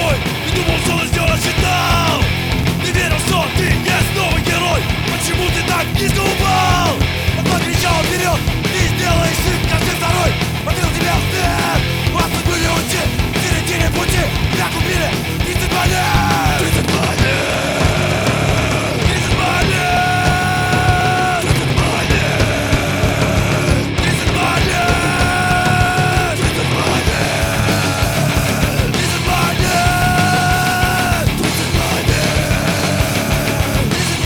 тобой и думал, что сделать считал. Ты верил, что ты есть новый герой. Почему ты так низко упал? Он покричал вперед, ты сделаешь шаг, как ты второй. Повел тебя в стен, вас тут были уйти. В середине пути тебя купили 30 монет. 30 монет. 30 монет. 30 монет. 30 монет. 30 монет. 30 монет. 30 монет. 30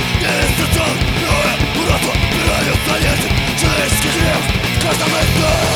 Каждом из нас